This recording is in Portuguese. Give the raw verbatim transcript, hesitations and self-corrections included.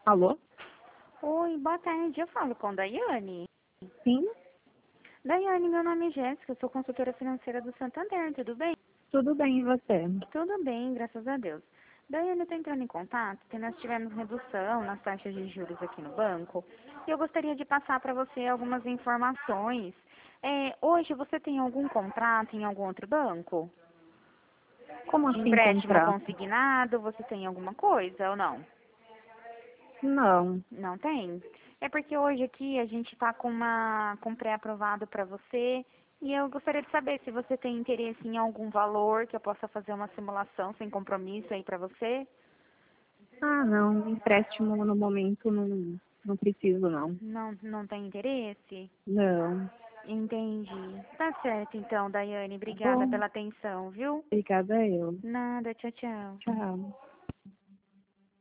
Alô? Oi, boa tarde. Eu falo com Daiane. Sim, Daiane, meu nome é Jéssica, eu sou consultora financeira do Santander, tudo bem? tudo bem, e você? Tudo bem, graças a Deus. Daiane, eu estou entrando em contato porque nós tivemos redução nas taxas de juros aqui no banco e eu gostaria de passar para você algumas informações. É, hoje você tem algum contrato em algum outro banco? Como De assim empréstimo contrato? consignado, você tem alguma coisa ou não? Não. Não tem? É porque hoje aqui a gente está com uma com pré-aprovado para você e eu gostaria de saber se você tem interesse em algum valor que eu possa fazer uma simulação sem compromisso aí para você. Ah, não, empréstimo no momento não, não preciso, não. Não, não tem interesse? Não. Entendi. Tá certo então, Daiane. Tá Obrigada bom? pela atenção, viu? Obrigada eu. Nada, tchau, tchau. Tchau.